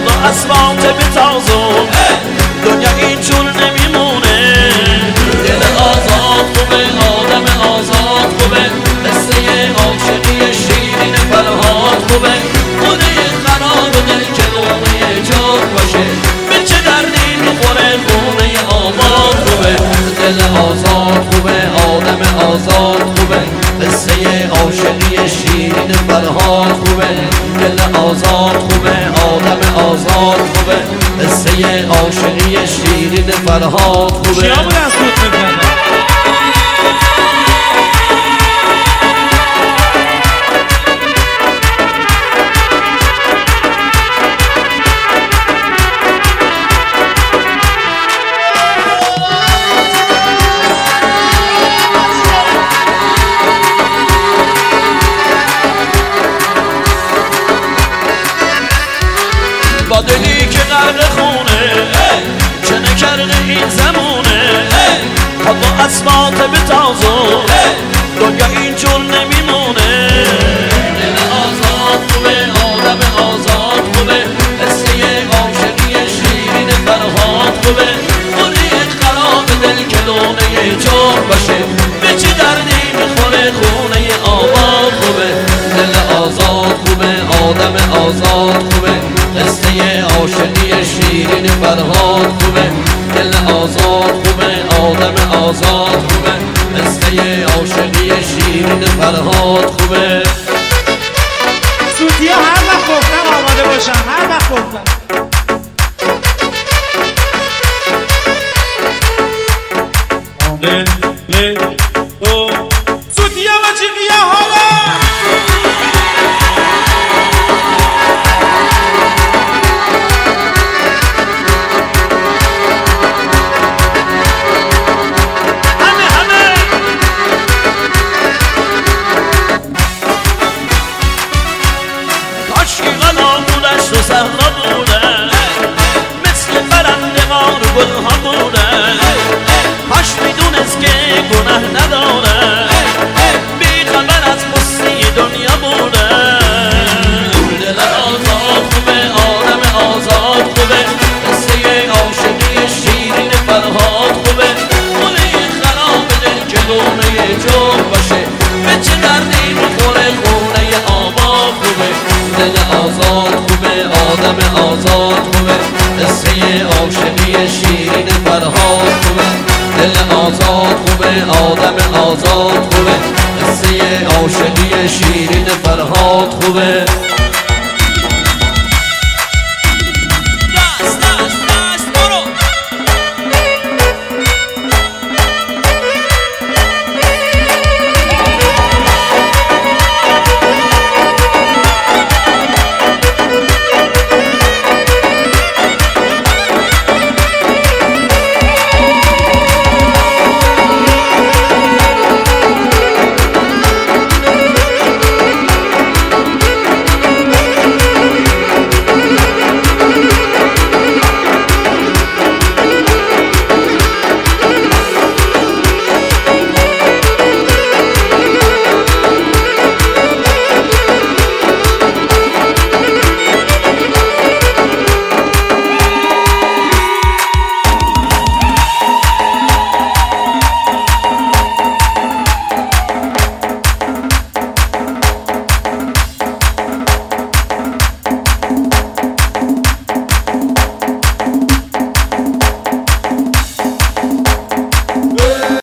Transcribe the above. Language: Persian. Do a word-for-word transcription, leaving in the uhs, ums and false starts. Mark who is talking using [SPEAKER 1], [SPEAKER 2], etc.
[SPEAKER 1] خدا اسباب بتازم دنیا اینجور نمیمونه دل آزاد خوبه آدم آزاد خوبه قصه عاشقی شیرین فرهاد خوبه خونه خراب دل که لقمه جات باشه به چه دردی میخوره خونه آباد خوبه دل آزاد خوبه آدم آزاد خوبه قصه عاشقی شیرین فرهاد خوبه دل آزاد خوبه آدم آزاد خوبه قصه عاشقی شیرین فرهاد خوبه
[SPEAKER 2] کیا بود از خود میکنه
[SPEAKER 1] با دلی که غرق خونه چه نکرده این زمونه خدا اسبات بتازم دنیا اینجور نمیمونه دل آزاد خوبه آدم آزاد خوبه قصه عاشقی شیرین فرهاد خوبه خونه خراب دل که لونه جار باشه به چه دردی میخوره خونه آباد خوبه دل آزاد خوبه آدم آزاد خوبه قصه عاشقی شیرین فرهاد خوبه دل آزاد خوبه آدم آزاد خوبه قصه عاشقی شیرین فرهاد خوبه
[SPEAKER 2] سوتیا هر وقت گفتم آماده باشم هر وقت گفتم سوتیا بچی بیا حالا
[SPEAKER 1] تو صحرا بودن مثل پرندگان گلها بودن کاش میدونست که گناه ندارن بی خبر از مستی دنیا بودن دل آزاد خوبه آدم آزاد خوبه قصه عاشقی شیرین فرهاد خوبه خونه خراب دل که لونه جور باشه به چه دردی میخوره خونه آباد خوبه دل آزاد آدم آزاد خوبه قصه عاشقی شیرین فرهاد خوبه دل آزاد خوبه آدم آزاد خوبه قصه عاشقی شیرین فرهاد خوبه